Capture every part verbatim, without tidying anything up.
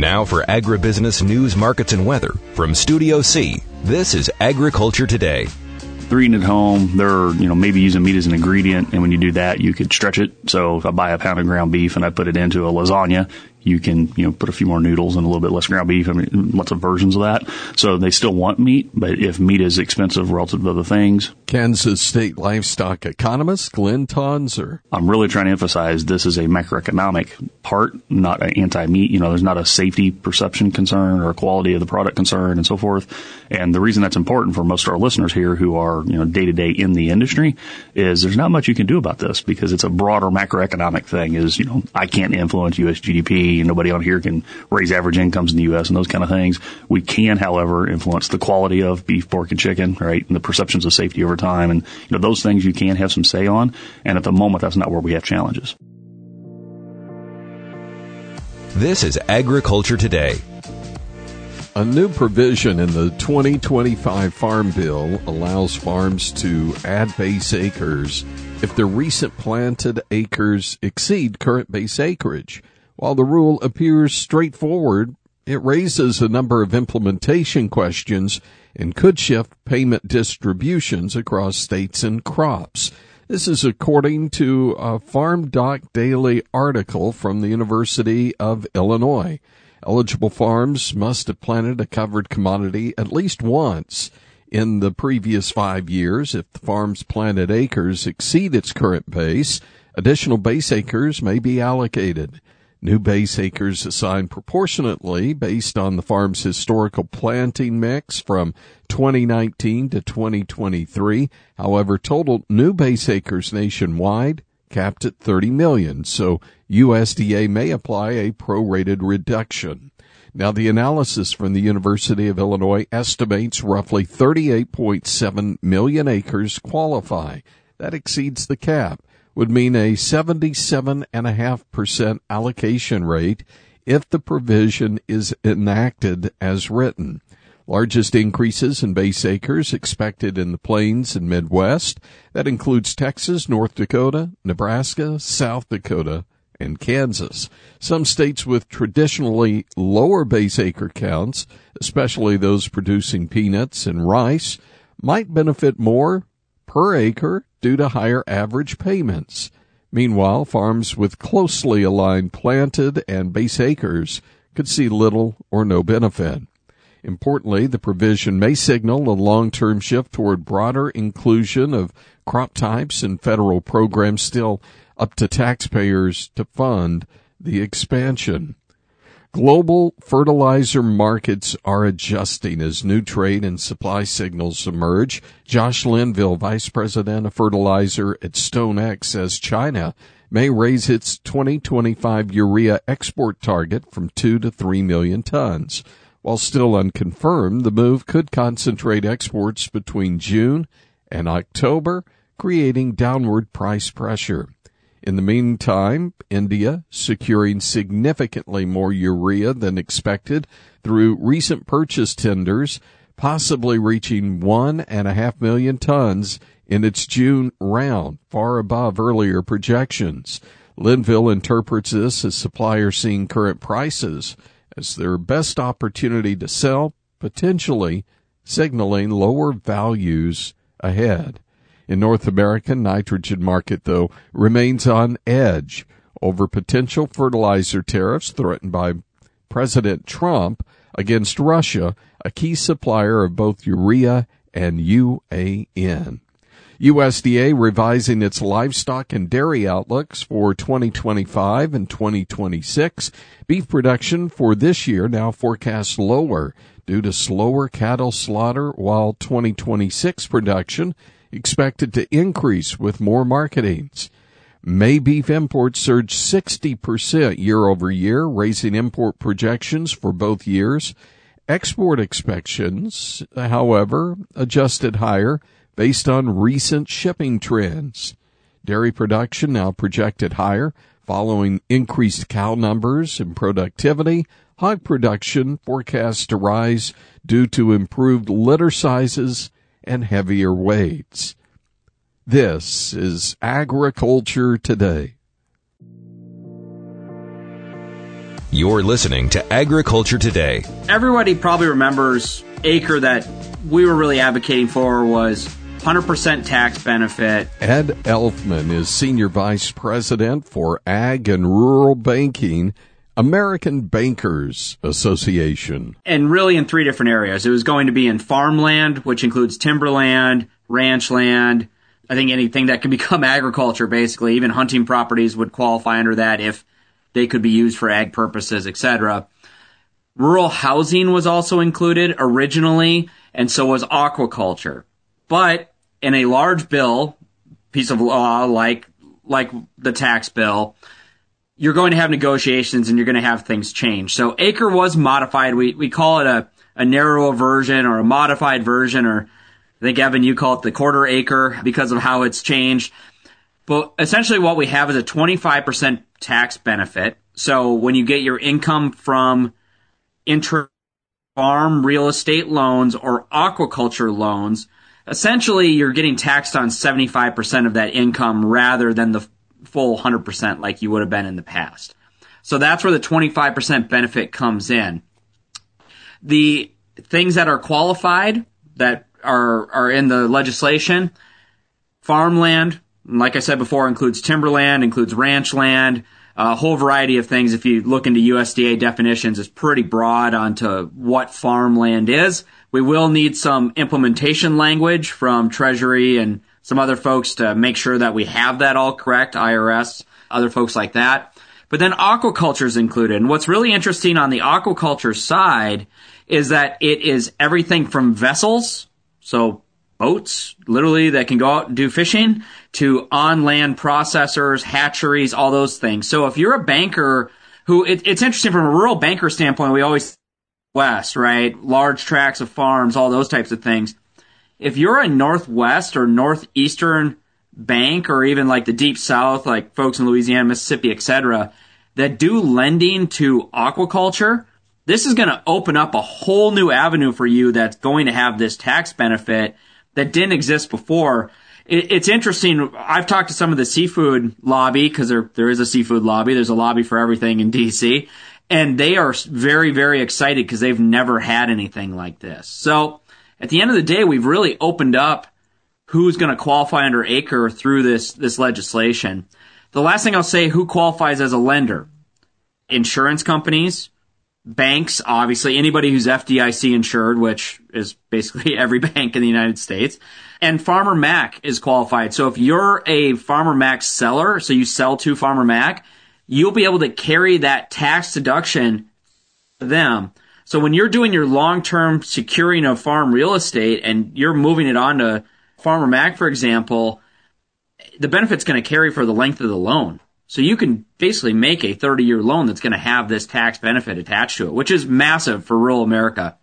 Now for agribusiness news, markets, and weather from Studio C, this is Agriculture Today. They're eating at home. They're, you know, maybe using meat as an ingredient. And when you do that, you could stretch it. So if I buy a pound of ground beef and I put it into a lasagna, you can, you know, put a few more noodles and a little bit less ground beef. I mean, lots of versions of that. So they still want meat, but if meat is expensive relative to other things. Kansas State livestock economist Glenn Tonser. I'm really trying to emphasize this is a macroeconomic part, not an anti-meat. You know, there's not a safety perception concern or a quality of the product concern and so forth. And the reason that's important for most of our listeners here who are, you know, day to day in the industry is there's not much you can do about this because it's a broader macroeconomic thing is, you know, I can't influence U S G D P. Nobody on here can raise average incomes in the U S and those kind of things. We can, however, influence the quality of beef, pork, and chicken, right, and the perceptions of safety over time. And, you know, those things you can have some say on. And at the moment, that's not where we have challenges. This is Agriculture Today. A new provision in the twenty twenty-five Farm Bill allows farms to add base acres if their recent planted acres exceed current base acreage. While the rule appears straightforward, it raises a number of implementation questions and could shift payment distributions across states and crops. This is according to a Farm Doc Daily article from the University of Illinois. Eligible farms must have planted a covered commodity at least once in the previous five years. If the farm's planted acres exceed its current base, additional base acres may be allocated. New base acres assigned proportionately based on the farm's historical planting mix from twenty nineteen to twenty twenty-three. However, total new base acres nationwide capped at thirty million, so U S D A may apply a prorated reduction. Now, the analysis from the University of Illinois estimates roughly thirty-eight point seven million acres qualify. That exceeds the cap. Would mean a seventy-seven point five percent allocation rate if the provision is enacted as written. Largest increases in base acres expected in the Plains and Midwest. That includes Texas, North Dakota, Nebraska, South Dakota, and Kansas. Some states with traditionally lower base acre counts, especially those producing peanuts and rice, might benefit more per acre due to higher average payments. Meanwhile, farms with closely aligned planted and base acres could see little or no benefit. Importantly, the provision may signal a long-term shift toward broader inclusion of crop types and federal programs, still up to taxpayers to fund the expansion. Global fertilizer markets are adjusting as new trade and supply signals emerge. Josh Linville, Vice President of Fertilizer at StoneX, says China may raise its twenty twenty-five urea export target from two to three million tons. While still unconfirmed, the move could concentrate exports between June and October, creating downward price pressure. In the meantime, India securing significantly more urea than expected through recent purchase tenders, possibly reaching one and a half million tons in its June round, far above earlier projections. Linville interprets this as suppliers seeing current prices as their best opportunity to sell, potentially signaling lower values ahead. In North America, nitrogen market, though, remains on edge over potential fertilizer tariffs threatened by President Trump against Russia, a key supplier of both urea and U A N. U S D A revising its livestock and dairy outlooks for twenty twenty-five and twenty twenty-six. Beef production for this year now forecast lower due to slower cattle slaughter, while twenty twenty-six production expected to increase with more marketings. May beef imports surged sixty percent year over year, raising import projections for both years. Export expectations, however, adjusted higher based on recent shipping trends. Dairy production now projected higher following increased cow numbers and productivity. Hog production forecast to rise due to improved litter sizes and heavier weights. This is Agriculture Today. You're listening to Agriculture Today. Everybody probably remembers acre that we were really advocating for was one hundred percent tax benefit. Ed Elfman is Senior Vice President for Ag and Rural Banking, American Bankers Association. And really in three different areas. It was going to be in farmland, which includes timberland, ranch land, I think anything that can become agriculture, basically. Even hunting properties would qualify under that if they could be used for ag purposes, et cetera. Rural housing was also included originally, and so was aquaculture. But in a large bill, piece of law like like the tax bill, you're going to have negotiations and you're going to have things change. So acre was modified. We we call it a, a narrower version or a modified version, or I think, Evan, you call it the quarter acre because of how it's changed. But essentially what we have is a twenty-five percent tax benefit. So when you get your income from intra-farm real estate loans or aquaculture loans, essentially you're getting taxed on seventy-five percent of that income rather than the full one hundred percent like you would have been in the past. So that's where the twenty-five percent benefit comes in. The things that are qualified that are, are in the legislation, farmland, like I said before, includes timberland, includes ranch land, a whole variety of things. If you look into U S D A definitions, it's pretty broad onto what farmland is. We will need some implementation language from Treasury and some other folks to make sure that we have that all correct, I R S, other folks like that. But then aquaculture is included. And what's really interesting on the aquaculture side is that it is everything from vessels, so boats, literally, that can go out and do fishing, to on-land processors, hatcheries, all those things. So if you're a banker who, it, it's interesting from a rural banker standpoint, we always west, right? Large tracts of farms, all those types of things. If you're a northwest or northeastern bank, or even like the deep south, like folks in Louisiana, Mississippi, et cetera, that do lending to aquaculture, this is going to open up a whole new avenue for you that's going to have this tax benefit that didn't exist before. It's interesting. I've talked to some of the seafood lobby, because there there is a seafood lobby. There's a lobby for everything in D C, and they are very, very excited because they've never had anything like this. So at the end of the day, we've really opened up who's going to qualify under acre through this this legislation. The last thing I'll say, who qualifies as a lender? Insurance companies, banks, obviously, anybody who's F D I C insured, which is basically every bank in the United States, and Farmer Mac is qualified. So if you're a Farmer Mac seller, so you sell to Farmer Mac, you'll be able to carry that tax deduction to them. So when you're doing your long-term securing of farm real estate and you're moving it on to Farmer Mac, for example, the benefit's going to carry for the length of the loan. So you can basically make a thirty-year loan that's going to have this tax benefit attached to it, which is massive for rural America.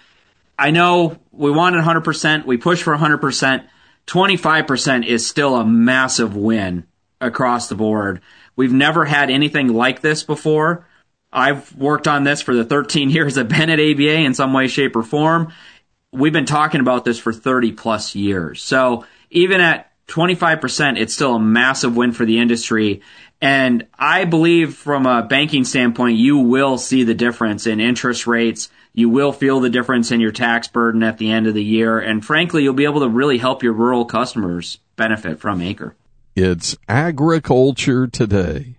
I know we wanted one hundred percent. We pushed for one hundred percent. twenty-five percent is still a massive win across the board. We've never had anything like this before. I've worked on this for the thirteen years I've been at A B A in some way, shape, or form. We've been talking about this for thirty plus years. So even at twenty-five percent, it's still a massive win for the industry. And I believe from a banking standpoint, you will see the difference in interest rates. You will feel the difference in your tax burden at the end of the year. And frankly, you'll be able to really help your rural customers benefit from acre. It's Agriculture Today.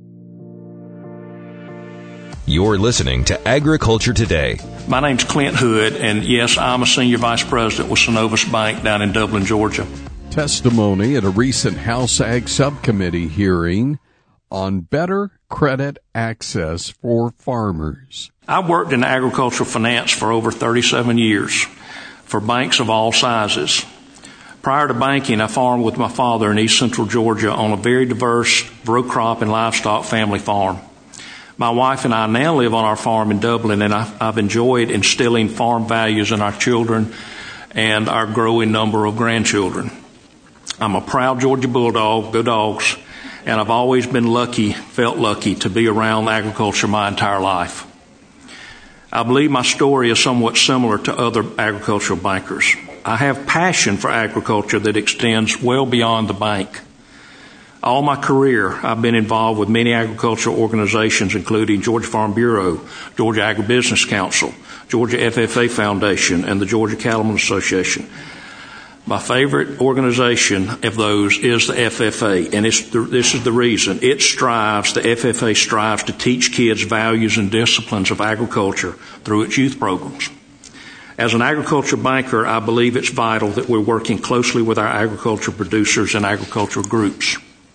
You're listening to Agriculture Today. My name's Clint Hood, and yes, I'm a Senior Vice President with Synovus Bank down in Dublin, Georgia. Testimony at a recent House Ag Subcommittee hearing on better credit access for farmers. I've worked in agricultural finance for over thirty-seven years for banks of all sizes. Prior to banking, I farmed with my father in East Central Georgia on a very diverse row crop and livestock family farm. My wife and I now live on our farm in Dublin, and I've enjoyed instilling farm values in our children and our growing number of grandchildren. I'm a proud Georgia Bulldog, go Dogs, and I've always been lucky, felt lucky to be around agriculture my entire life. I believe my story is somewhat similar to other agricultural bankers. I have passion for agriculture that extends well beyond the bank. All my career, I've been involved with many agricultural organizations, including Georgia Farm Bureau, Georgia Agribusiness Council, Georgia F F A Foundation, and the Georgia Cattlemen Association. My favorite organization of those is the F F A, and it's the, this is the reason. It strives, the F F A strives to teach kids values and disciplines of agriculture through its youth programs. As an agriculture banker, I believe it's vital that we're working closely with our agriculture producers and agricultural groups.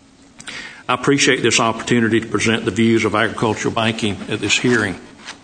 I appreciate this opportunity to present the views of agricultural banking at this hearing.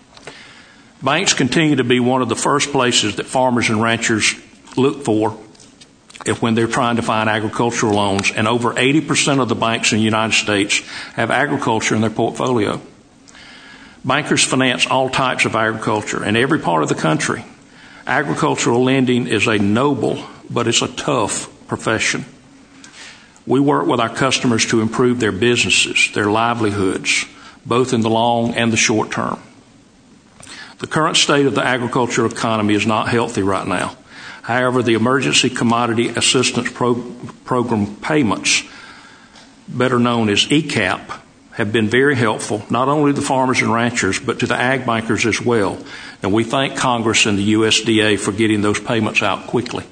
Banks continue to be one of the first places that farmers and ranchers look for if when they're trying to find agricultural loans, and over eighty percent of the banks in the United States have agriculture in their portfolio. Bankers finance all types of agriculture in every part of the country. Agricultural lending is a noble, but it's a tough profession. We work with our customers to improve their businesses, their livelihoods, both in the long and the short term. The current state of the agricultural economy is not healthy right now. However, the Emergency Commodity Assistance Pro- Program payments, better known as E C A P, have been very helpful, not only to the farmers and ranchers, but to the ag bankers as well. And we thank Congress and the U S D A for getting those payments out quickly.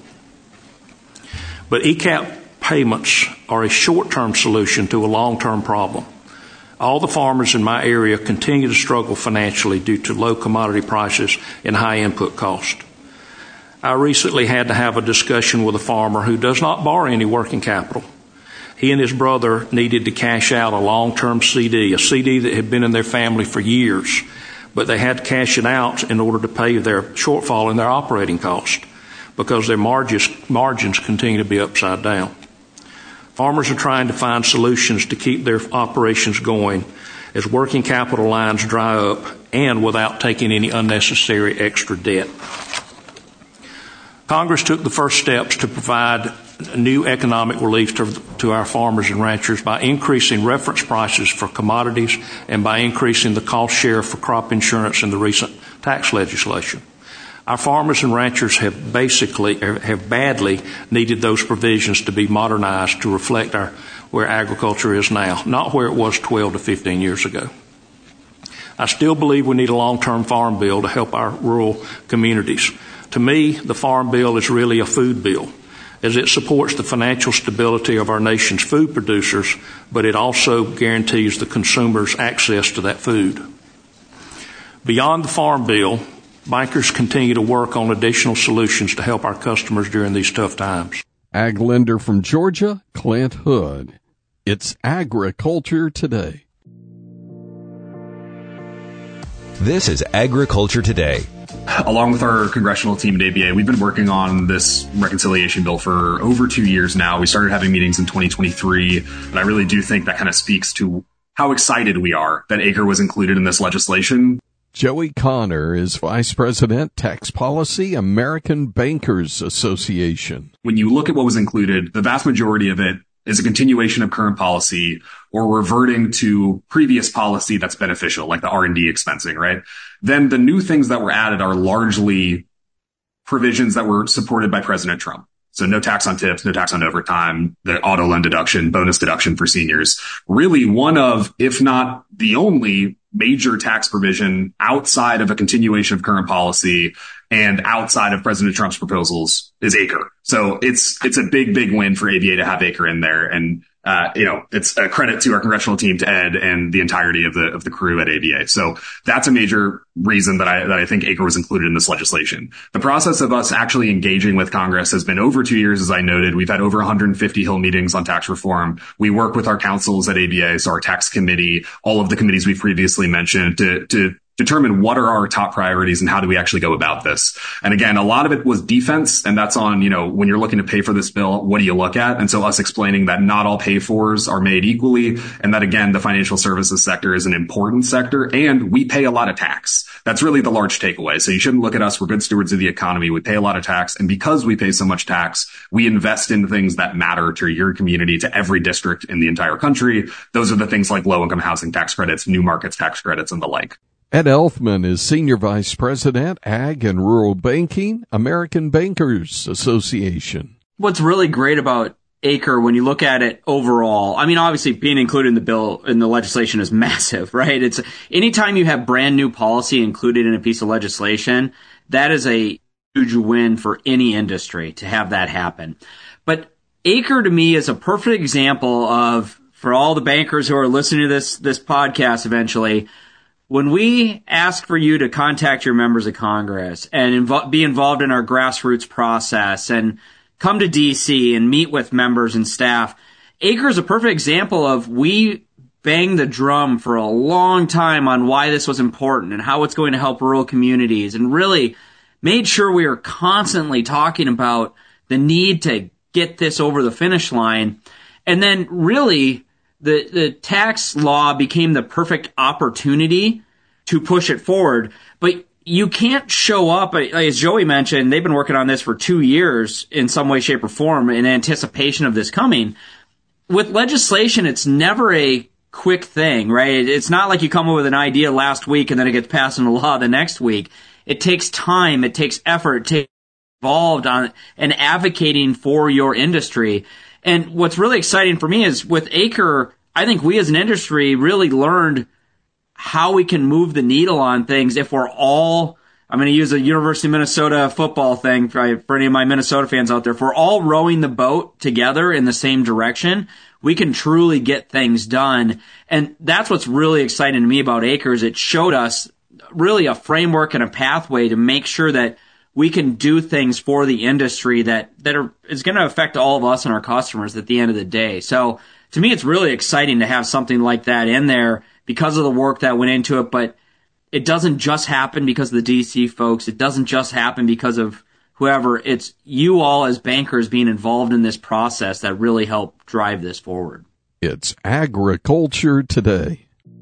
But E C A P payments are a short-term solution to a long-term problem. All the farmers in my area continue to struggle financially due to low commodity prices and high input cost. I recently had to have a discussion with a farmer who does not borrow any working capital. He and his brother needed to cash out a long-term C D, a C D that had been in their family for years, but they had to cash it out in order to pay their shortfall in their operating cost because their margins, margins continue to be upside down. Farmers are trying to find solutions to keep their operations going as working capital lines dry up and without taking any unnecessary extra debt. Congress took the first steps to provide new economic relief to, to our farmers and ranchers by increasing reference prices for commodities and by increasing the cost share for crop insurance in the recent tax legislation. Our farmers and ranchers have basically, have badly needed those provisions to be modernized to reflect our, where agriculture is now, not where it was twelve to fifteen years ago. I still believe we need a long-term farm bill to help our rural communities. To me, the farm bill is really a food bill, as it supports the financial stability of our nation's food producers, but it also guarantees the consumers access to that food. Beyond the farm bill, bankers continue to work on additional solutions to help our customers during these tough times. Ag lender from Georgia, Clint Hood. It's Agriculture Today. This is Agriculture Today. Along with our congressional team at A B A, we've been working on this reconciliation bill for over two years now. We started having meetings in twenty twenty-three, and I really do think that kind of speaks to how excited we are that ACRE was included in this legislation. Joey Connor is Vice President, Tax Policy, American Bankers Association. When you look at what was included, the vast majority of it is a continuation of current policy or reverting to previous policy that's beneficial, like the R and D expensing, right? Then the new things that were added are largely provisions that were supported by President Trump. So no tax on tips, no tax on overtime, the auto loan deduction, bonus deduction for seniors. Really one of, if not the only major tax provision outside of a continuation of current policy and outside of President Trump's proposals is ACRE. So it's, it's a big, big win for A B A to have ACRE in there. And, uh, you know, it's a credit to our congressional team, to Ed and the entirety of the, of the crew at A B A. So that's a major reason that I, that I think ACRE was included in this legislation. The process of us actually engaging with Congress has been over two years, as I noted. We've had over one hundred fifty Hill meetings on tax reform. We work with our councils at A B A, so our tax committee, all of the committees we've previously mentioned, to, to determine what are our top priorities and how do we actually go about this. And again, a lot of it was defense, and that's on, you know, when you're looking to pay for this bill, what do you look at? And so us explaining that not all pay-fors are made equally, and that again, the financial services sector is an important sector, and we pay a lot of tax. That's really the large takeaway. So you shouldn't look at us. We're good stewards of the economy. We pay a lot of tax, and because we pay so much tax, we invest in things that matter to your community, to every district in the entire country. Those are the things like low-income housing tax credits, new markets tax credits, and the like. Ed Elfman is Senior Vice President, Ag and Rural Banking, American Bankers Association. What's really great about acre, when you look at it overall, I mean, obviously being included in the bill, in the legislation is massive, right? It's anytime you have brand new policy included in a piece of legislation, that is a huge win for any industry to have that happen. But acre to me is a perfect example of, for all the bankers who are listening to this, this podcast eventually, when we ask for you to contact your members of Congress and invo- be involved in our grassroots process and come to D C and meet with members and staff, acre is a perfect example of we banged the drum for a long time on why this was important and how it's going to help rural communities, and really made sure we were constantly talking about the need to get this over the finish line. And then really the, the tax law became the perfect opportunity to push it forward. But you can't show up, as Joey mentioned, they've been working on this for two years in some way, shape, or form in anticipation of this coming. With legislation, it's never a quick thing, right? It's not like you come up with an idea last week and then it gets passed into law the next week. It takes time, it takes effort, it takes involved on and advocating for your industry. And what's really exciting for me is with acre, I think we as an industry really learned how we can move the needle on things if we're all, I'm going to use a University of Minnesota football thing for, for any of my Minnesota fans out there. If we're all rowing the boat together in the same direction, we can truly get things done. And that's what's really exciting to me about acres. It showed us really a framework and a pathway to make sure that we can do things for the industry that, that are, is going to affect all of us and our customers at the end of the day. So to me, it's really exciting to have something like that in there because of the work that went into it. But it doesn't just happen because of the D C folks. It doesn't just happen because of whoever. It's you all as bankers being involved in this process that really help drive this forward. It's Agriculture Today.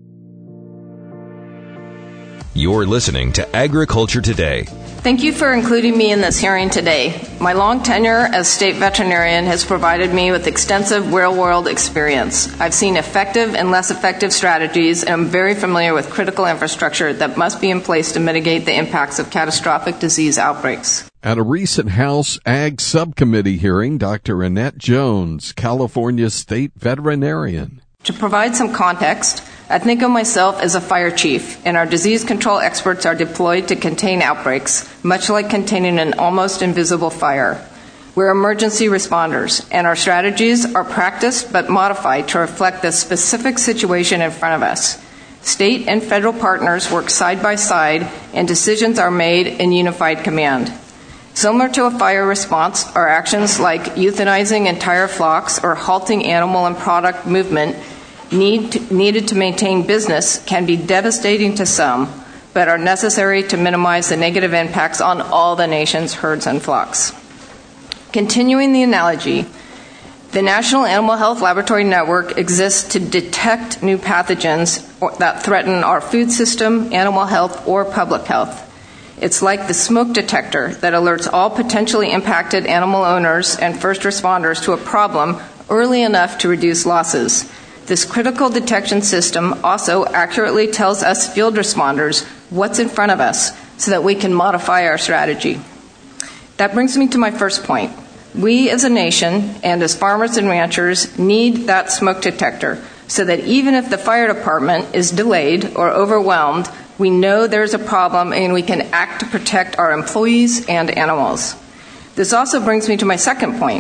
You're listening to Agriculture Today. Thank you for including me in this hearing today. My long tenure as state veterinarian has provided me with extensive real-world experience. I've seen effective and less effective strategies, and I'm very familiar with critical infrastructure that must be in place to mitigate the impacts of catastrophic disease outbreaks. At a recent House Ag Subcommittee hearing, Doctor Annette Jones, California state veterinarian. To provide some context, I think of myself as a fire chief, and our disease control experts are deployed to contain outbreaks, much like containing an almost invisible fire. We're emergency responders, and our strategies are practiced but modified to reflect the specific situation in front of us. State and federal partners work side by side, and decisions are made in unified command. Similar to a fire response, our actions like euthanizing entire flocks or halting animal and product movement Need to, needed to maintain business can be devastating to some, but are necessary to minimize the negative impacts on all the nation's herds and flocks. Continuing the analogy, the National Animal Health Laboratory Network exists to detect new pathogens that threaten our food system, animal health, or public health. It's like the smoke detector that alerts all potentially impacted animal owners and first responders to a problem early enough to reduce losses. This critical detection system also accurately tells us field responders what's in front of us so that we can modify our strategy. That brings me to my first point. We as a nation and as farmers and ranchers need that smoke detector so that even if the fire department is delayed or overwhelmed, we know there's a problem and we can act to protect our employees and animals. This also brings me to my second point.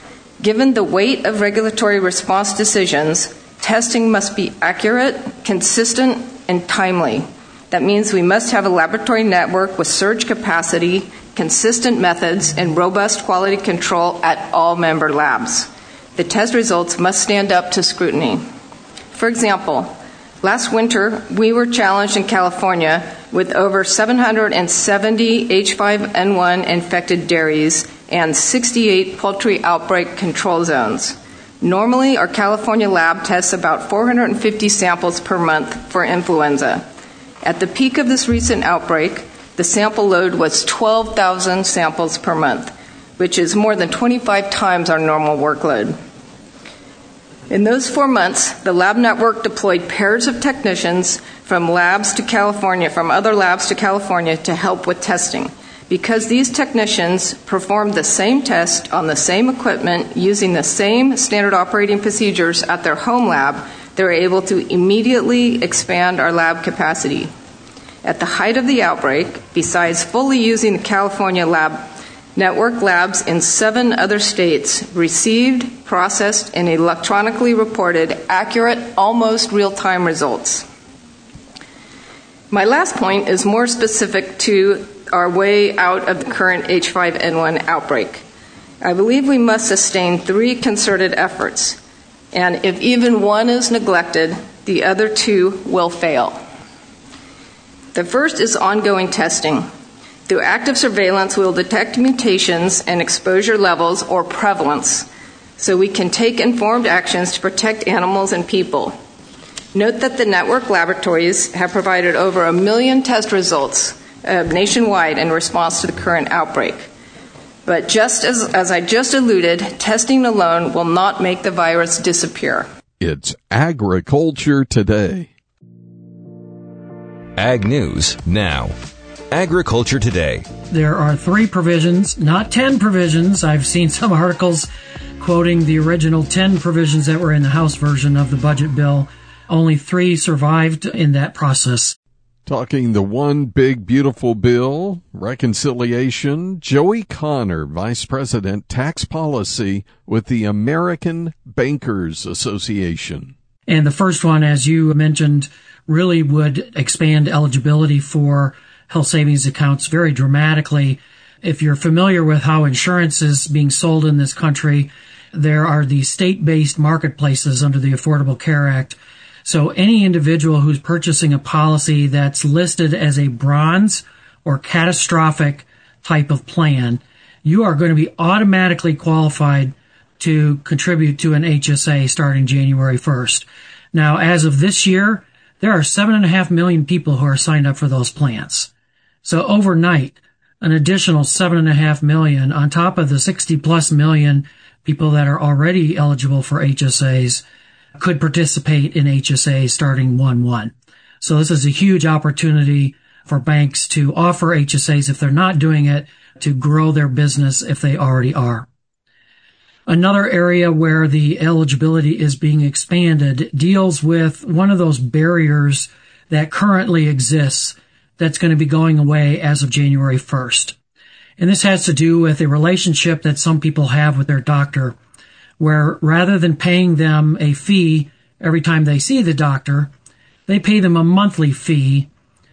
Given the weight of regulatory response decisions, testing must be accurate, consistent, and timely. That means we must have a laboratory network with surge capacity, consistent methods, and robust quality control at all member labs. The test results must stand up to scrutiny. For example, last winter, we were challenged in California with over seven hundred seventy H five N one infected dairies and sixty-eight poultry outbreak control zones. Normally, our California lab tests about four hundred fifty samples per month for influenza. At the peak of this recent outbreak, the sample load was twelve thousand samples per month, which is more than twenty-five times our normal workload. In those four months, the lab network deployed pairs of technicians from labs to California, from other labs to California to help with testing. Because these technicians performed the same test on the same equipment using the same standard operating procedures at their home lab, they were able to immediately expand our lab capacity. At the height of the outbreak, besides fully using the California lab, network labs in seven other states received, processed, and electronically reported accurate, almost real-time results. My last point is more specific to our way out of the current H five N one outbreak. I believe we must sustain three concerted efforts, and if even one is neglected, the other two will fail. The first is ongoing testing. Through active surveillance, we will detect mutations and exposure levels or prevalence so we can take informed actions to protect animals and people. Note that the network laboratories have provided over a million test results uh, nationwide in response to the current outbreak. But just as, as I just alluded, testing alone will not make the virus disappear. It's Agriculture Today. Ag News now. Agriculture Today. There are three provisions, not ten provisions. I've seen some articles quoting the original ten provisions that were in the House version of the budget bill. Only three survived in that process. Talking the one big beautiful bill, reconciliation, Joey Connor, Vice President, Tax Policy with the American Bankers Association. And the first one, as you mentioned, really would expand eligibility for health savings accounts very dramatically. If you're familiar with how insurance is being sold in this country, there are these state-based marketplaces under the Affordable Care Act. So any individual who's purchasing a policy that's listed as a bronze or catastrophic type of plan, you are going to be automatically qualified to contribute to an H S A starting January first. Now, as of this year, there are seven and a half million people who are signed up for those plans. So overnight, an additional seven and a half million on top of the sixty plus million people that are already eligible for H S As could participate in H S A starting one one. So this is a huge opportunity for banks to offer H S As if they're not doing it, to grow their business if they already are. Another area where the eligibility is being expanded deals with one of those barriers that currently exists that's going to be going away as of January first. And this has to do with a relationship that some people have with their doctor, where rather than paying them a fee every time they see the doctor, they pay them a monthly fee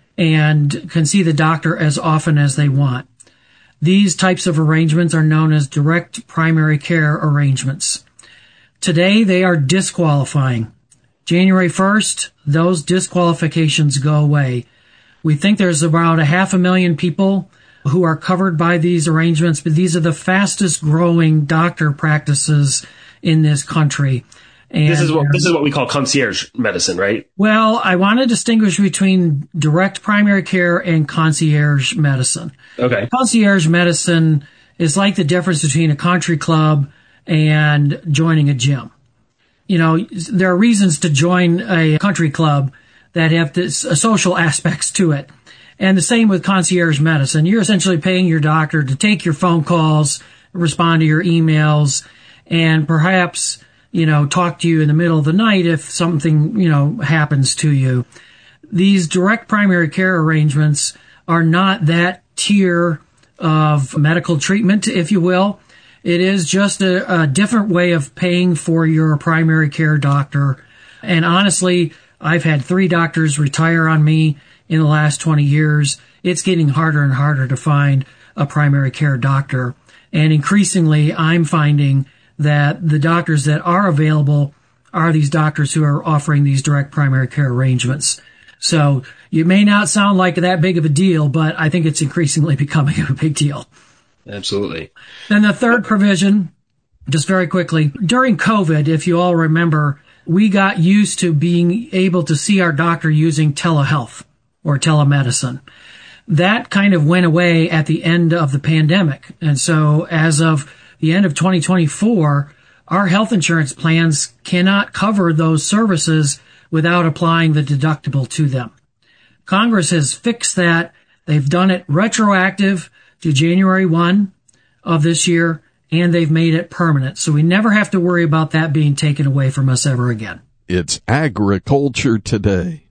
and can see the doctor as often as they want. These types of arrangements are known as direct primary care arrangements. Today, they are disqualifying. January first, those disqualifications go away. We think there's about a half a million people who are covered by these arrangements, but these are the fastest growing doctor practices in this country. And this is what this is what we call concierge medicine, right? Well, I want to distinguish between direct primary care and concierge medicine. Okay. Concierge medicine is like the difference between a country club and joining a gym. You know, there are reasons to join a country club that have this, uh, social aspects to it. And the same with concierge medicine. You're essentially paying your doctor to take your phone calls, respond to your emails, and perhaps, you know, talk to you in the middle of the night if something, you know, happens to you. These direct primary care arrangements are not that tier of medical treatment, if you will. It is just a, a different way of paying for your primary care doctor. And honestly, I've had three doctors retire on me in the last twenty years. It's getting harder and harder to find a primary care doctor. And increasingly, I'm finding that the doctors that are available are these doctors who are offering these direct primary care arrangements. So you may not sound like that big of a deal, but I think it's increasingly becoming a big deal. Absolutely. Then the third provision, just very quickly, during COVID, if you all remember, we got used to being able to see our doctor using telehealth or telemedicine. That kind of went away at the end of the pandemic. And so as of the end of twenty twenty-four, our health insurance plans cannot cover those services without applying the deductible to them. Congress has fixed that. They've done it retroactive to January first of this year, and they've made it permanent. So we never have to worry about that being taken away from us ever again. It's Agriculture Today.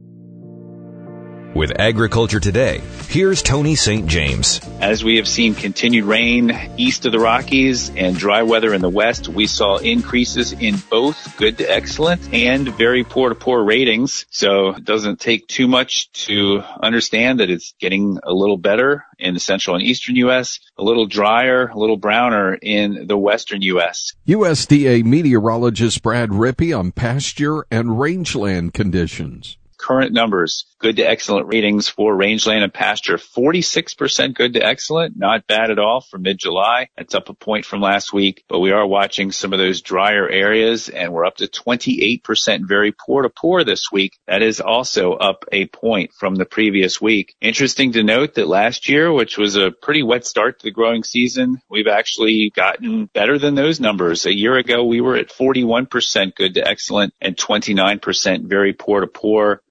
With Agriculture Today, here's Tony Saint James. As we have seen continued rain east of the Rockies and dry weather in the west, we saw increases in both good to excellent and very poor to poor ratings. So it doesn't take too much to understand that it's getting a little better in the central and eastern U S, a little drier, a little browner in the western U S. U S D A meteorologist Brad Rippey on pasture and rangeland conditions. Current numbers, good to excellent ratings for rangeland and pasture, forty-six percent good to excellent, not bad at all for mid-July. That's up a point from last week, but we are watching some of those drier areas, and we're up to twenty-eight percent very poor to poor this week. That is also up a point from the previous week. Interesting to note that last year, which was a pretty wet start to the growing season, we've actually gotten better than those numbers. A year ago, we were at forty-one percent good to excellent and twenty-nine percent very poor to poor.